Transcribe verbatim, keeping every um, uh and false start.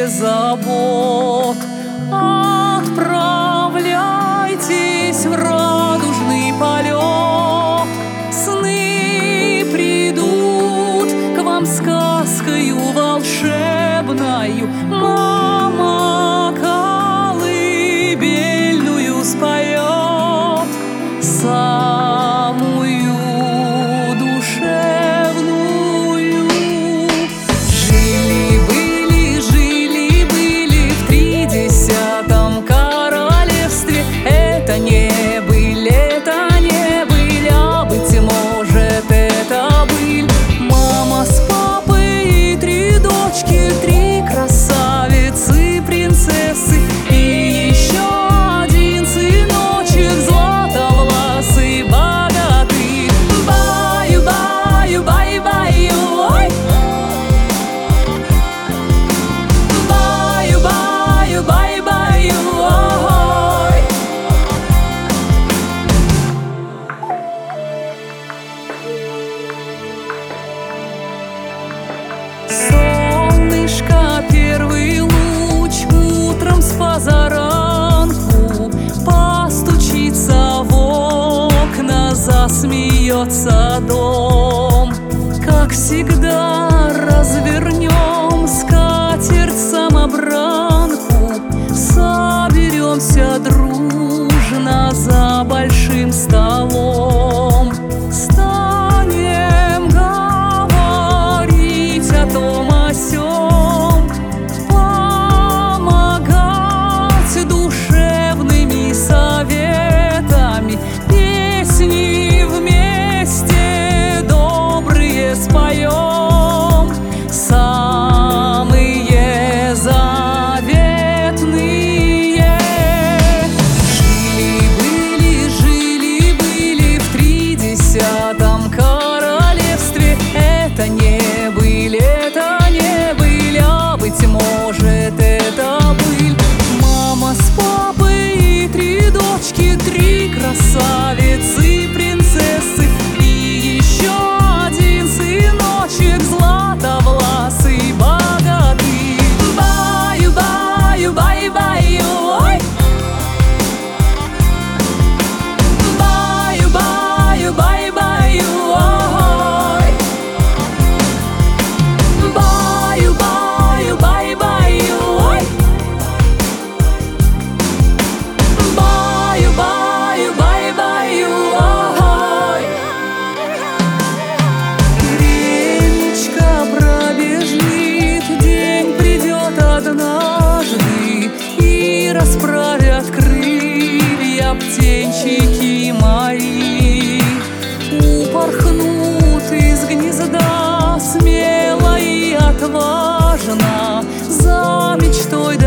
без забот. Отправляйтесь в радужный полет. Сны придут к вам сказкою волшебною. Мама колыбельную споет, самую душевную. Жили-были, жили-были в тридесятом королевстве. Это не были, это не были, а быть может это были. Мама с папой и три дочки, три красавицы, принцессы. И еще один сыночек златовласый, богатый. Баю-баю, баю-баю, ой! Баю-баю, баю-баю, ой! Солнышко, первый луч утром с позаранку постучится в окна, засмеется дом. Как всегда развернем скатерть-самобранку, соберемся дружно за большим столом. Станем говорить о том о сём, помогать душевными советами, песни вместе добрые споем, самые заветные. Жили-были, жили-были в тридесятом королевстве. Это не были, это не были, а быть может это были. Мама с папой и три дочки, три красавицы, принцессы. И еще один сыночек златовласый, богатый. Баю-баю, баю-баю, ой! Баю-баю, баю-баю, ой! Баю-баю, баю-баю, ой! Баю-баю, баю-баю, ой! Времечко пробежит, день придет однажды, и расправят крылья птенчики мои. Упорхнут из гнезда смело и отважно, за мечтой